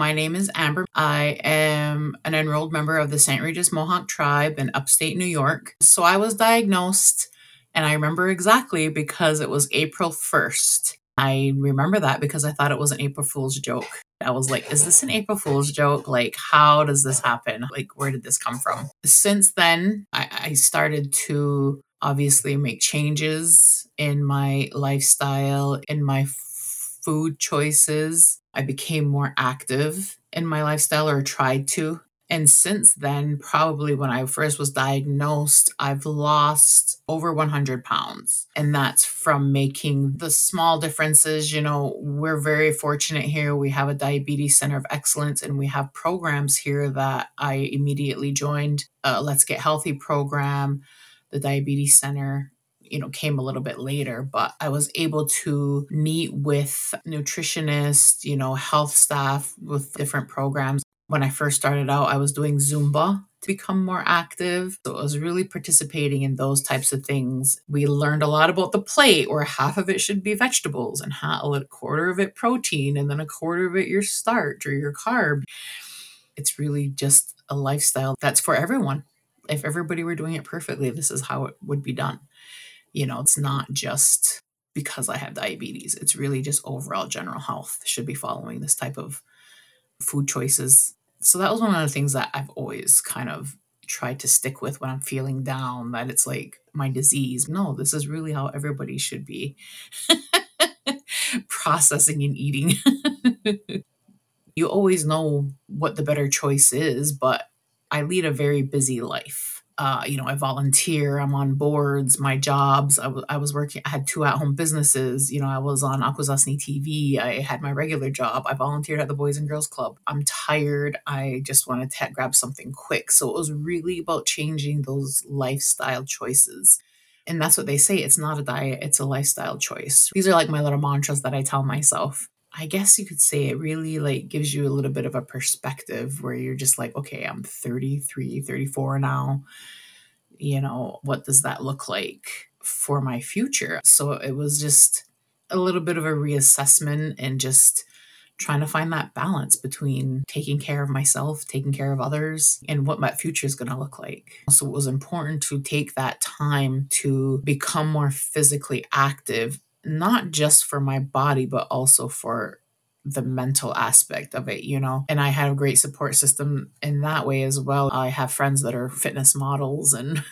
My name is Amber. I am an enrolled member of the St. Regis Mohawk tribe in upstate New York. So I was diagnosed, and I remember exactly because it was April 1st. I remember that because I thought it was an April Fool's joke. I was like, is this an April Fool's joke? Like, how does this happen? Like, where did this come from? Since then, I started to obviously make changes in my lifestyle, in my food choices. I became more active in my lifestyle, or tried to. And since then, probably when I first was diagnosed, I've lost over 100 pounds. And that's from making the small differences. We're very fortunate here. We have a diabetes center of excellence, and we have programs here that I immediately joined. Let's Get Healthy program, the diabetes center came a little bit later, but I was able to meet with nutritionists, health staff with different programs. When I first started out, I was doing Zumba to become more active. So I was really participating in those types of things. We learned a lot about the plate, where half of it should be vegetables and a quarter of it protein, and then a quarter of it your starch or your carb. It's really just a lifestyle that's for everyone. If everybody were doing it perfectly, this is how it would be done. It's not just because I have diabetes. It's really just overall general health should be following this type of food choices. So that was one of the things that I've always kind of tried to stick with when I'm feeling down, that it's like my disease. No, this is really how everybody should be processing and eating. You always know what the better choice is, but I lead a very busy life. I volunteer, I'm on boards, my jobs. I was working, I had 2 at-home businesses. I was on Akwesasne TV. I had my regular job. I volunteered at the Boys and Girls Club. I'm tired. I just wanted to grab something quick. So it was really about changing those lifestyle choices. And that's what they say. It's not a diet, it's a lifestyle choice. These are like my little mantras that I tell myself. I guess you could say it really like gives you a little bit of a perspective where you're just like, okay, I'm 33, 34 now. What does that look like for my future? So it was just a little bit of a reassessment and just trying to find that balance between taking care of myself, taking care of others, and what my future is going to look like. So it was important to take that time to become more physically active, not just for my body, but also for the mental aspect of it. And I had a great support system in that way as well. I have friends that are fitness models, and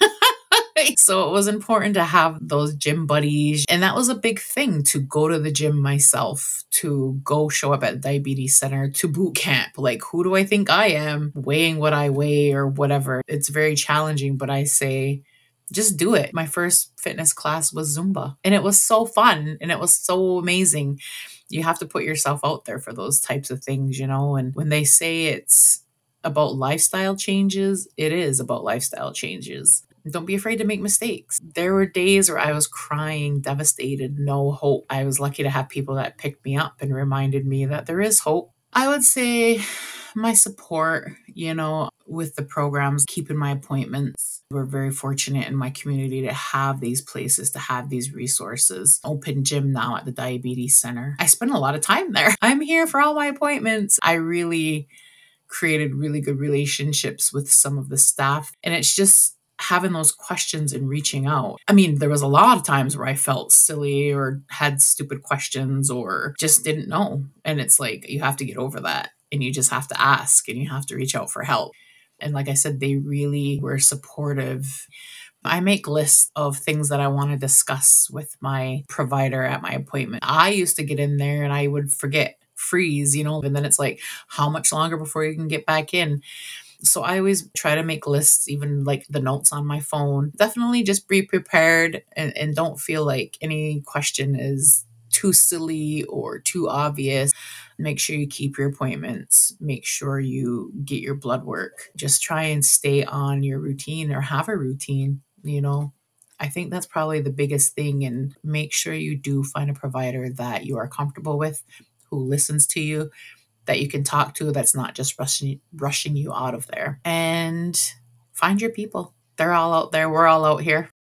so it was important to have those gym buddies. And that was a big thing, to go to the gym myself, to go show up at the diabetes center, to boot camp. Like, who do I think I am weighing what I weigh or whatever? It's very challenging, but I say, just do it. My first fitness class was Zumba, and it was so fun and it was so amazing. You have to put yourself out there for those types of things, and when they say it's about lifestyle changes, it is about lifestyle changes. Don't be afraid to make mistakes. There were days where I was crying, devastated, no hope. I was lucky to have people that picked me up and reminded me that there is hope. I would say my support, with the programs, keeping my appointments. We're very fortunate in my community to have these places, to have these resources. Open gym now at the diabetes center. I spend a lot of time there. I'm here for all my appointments. I really created really good relationships with some of the staff, and it's just having those questions and reaching out. I mean, there was a lot of times where I felt silly or had stupid questions or just didn't know. And it's like, you have to get over that, and you just have to ask, and you have to reach out for help. And like I said, they really were supportive. I make lists of things that I want to discuss with my provider at my appointment. I used to get in there and I would freeze, and then it's like, how much longer before you can get back in? So I always try to make lists, even like the notes on my phone. Definitely just be prepared, and don't feel like any question is too silly or too obvious. Make sure you keep your appointments. Make sure you get your blood work. Just try and stay on your routine, or have a routine. I think that's probably the biggest thing. And make sure you do find a provider that you are comfortable with, who listens to you, that you can talk to, that's not just rushing you out of there. And find your people. They're all out there. We're all out here.